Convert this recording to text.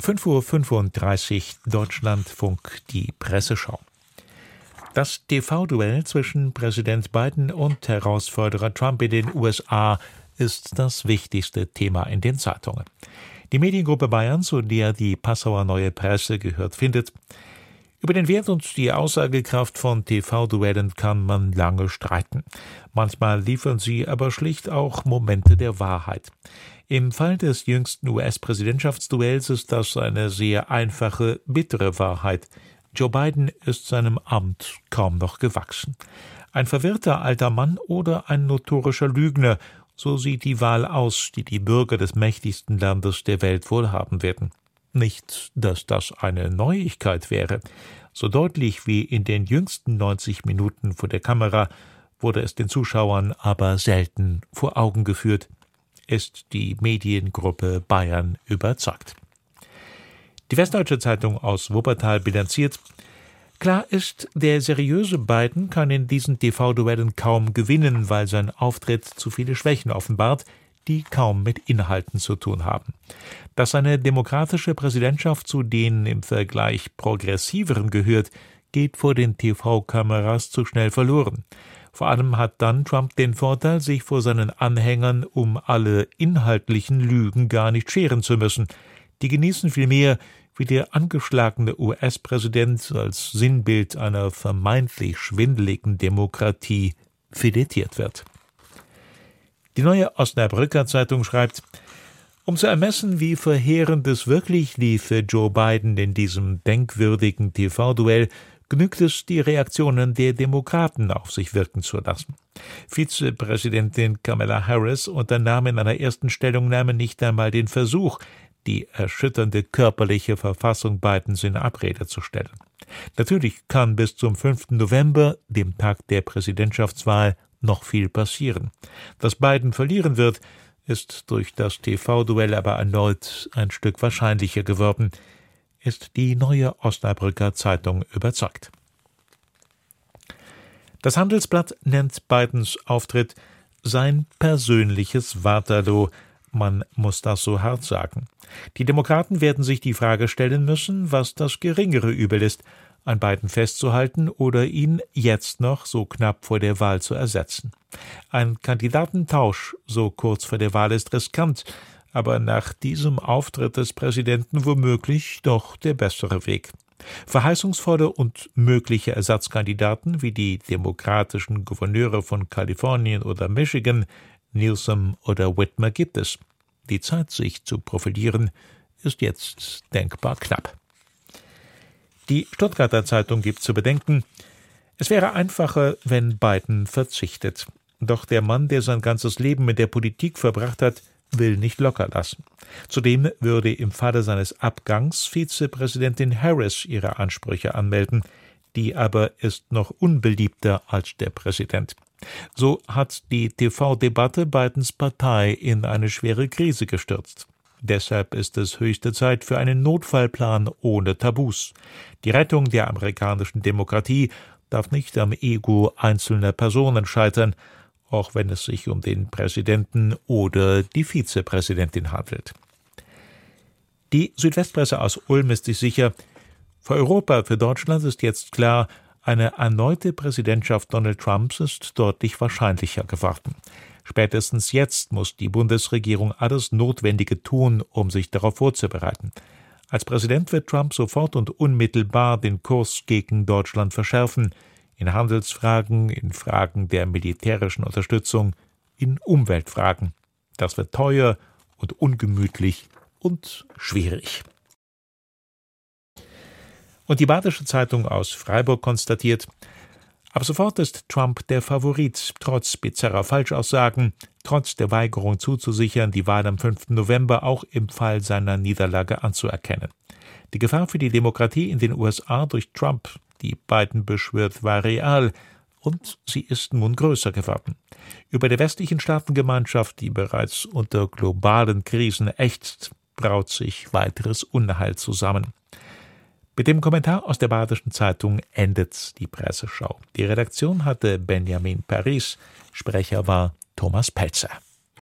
5:35 Uhr Deutschlandfunk, die Presseschau. Das TV-Duell zwischen Präsident Biden und Herausforderer Trump in den USA ist das wichtigste Thema in den Zeitungen. Die Mediengruppe Bayern, zu der die Passauer Neue Presse gehört, findet: Über den Wert und die Aussagekraft von TV-Duellen kann man lange streiten. Manchmal liefern sie aber schlicht auch Momente der Wahrheit. Im Fall des jüngsten US-Präsidentschaftsduells ist das eine sehr einfache, bittere Wahrheit. Joe Biden ist seinem Amt kaum noch gewachsen. Ein verwirrter alter Mann oder ein notorischer Lügner, so sieht die Wahl aus, die die Bürger des mächtigsten Landes der Welt wohl haben werden. Nicht, dass das eine Neuigkeit wäre. So deutlich wie in den jüngsten 90 Minuten vor der Kamera wurde es den Zuschauern aber selten vor Augen geführt, ist die Mediengruppe Bayern überzeugt. Die Westdeutsche Zeitung aus Wuppertal bilanziert: Klar ist, der seriöse Biden kann in diesen TV-Duellen kaum gewinnen, weil sein Auftritt zu viele Schwächen offenbart, die kaum mit Inhalten zu tun haben. Dass eine demokratische Präsidentschaft zu den im Vergleich progressiveren gehört, geht vor den TV-Kameras zu schnell verloren. Vor allem hat dann Trump den Vorteil, sich vor seinen Anhängern um alle inhaltlichen Lügen gar nicht scheren zu müssen. Die genießen vielmehr, wie der angeschlagene US-Präsident als Sinnbild einer vermeintlich schwindeligen Demokratie filetiert wird. Die Neue Osnabrücker Zeitung schreibt: Um zu ermessen, wie verheerend es wirklich lief für Joe Biden in diesem denkwürdigen TV-Duell, genügt es, die Reaktionen der Demokraten auf sich wirken zu lassen. Vizepräsidentin Kamala Harris unternahm in einer ersten Stellungnahme nicht einmal den Versuch, die erschütternde körperliche Verfassung Bidens in Abrede zu stellen. Natürlich kann bis zum 5. November, dem Tag der Präsidentschaftswahl, noch viel passieren. Dass Biden verlieren wird, ist durch das TV-Duell aber erneut ein Stück wahrscheinlicher geworden, ist die Neue Osnabrücker Zeitung überzeugt. Das Handelsblatt nennt Bidens Auftritt sein persönliches Waterloo. Man muss das so hart sagen. Die Demokraten werden sich die Frage stellen müssen, was das geringere Übel ist, an Biden festzuhalten oder ihn jetzt noch so knapp vor der Wahl zu ersetzen. Ein Kandidatentausch so kurz vor der Wahl ist riskant, aber nach diesem Auftritt des Präsidenten womöglich doch der bessere Weg. Verheißungsvolle und mögliche Ersatzkandidaten wie die demokratischen Gouverneure von Kalifornien oder Michigan, Newsom oder Whitmer, gibt es. Die Zeit, sich zu profilieren, ist jetzt denkbar knapp. Die Stuttgarter Zeitung gibt zu bedenken: Es wäre einfacher, wenn Biden verzichtet. Doch der Mann, der sein ganzes Leben mit der Politik verbracht hat, will nicht locker lassen. Zudem würde im Falle seines Abgangs Vizepräsidentin Harris ihre Ansprüche anmelden. Die aber ist noch unbeliebter als der Präsident. So hat die TV-Debatte Bidens Partei in eine schwere Krise gestürzt. Deshalb ist es höchste Zeit für einen Notfallplan ohne Tabus. Die Rettung der amerikanischen Demokratie darf nicht am Ego einzelner Personen scheitern, auch wenn es sich um den Präsidenten oder die Vizepräsidentin handelt. Die Südwestpresse aus Ulm ist sich sicher: Für Europa, für Deutschland ist jetzt klar, eine erneute Präsidentschaft Donald Trumps ist deutlich wahrscheinlicher geworden. Spätestens jetzt muss die Bundesregierung alles Notwendige tun, um sich darauf vorzubereiten. Als Präsident wird Trump sofort und unmittelbar den Kurs gegen Deutschland verschärfen, in Handelsfragen, in Fragen der militärischen Unterstützung, in Umweltfragen. Das wird teuer und ungemütlich und schwierig. Und die Badische Zeitung aus Freiburg konstatiert: Ab sofort ist Trump der Favorit, trotz bizarrer Falschaussagen, trotz der Weigerung zuzusichern, die Wahl am 5. November auch im Fall seiner Niederlage anzuerkennen. Die Gefahr für die Demokratie in den USA durch Trump, die Biden beschwört, war real, und sie ist nun größer geworden. Über der westlichen Staatengemeinschaft, die bereits unter globalen Krisen ächzt, braut sich weiteres Unheil zusammen. Mit dem Kommentar aus der Badischen Zeitung endet die Presseschau. Die Redaktion hatte Benjamin Paris, Sprecher war Thomas Pelzer.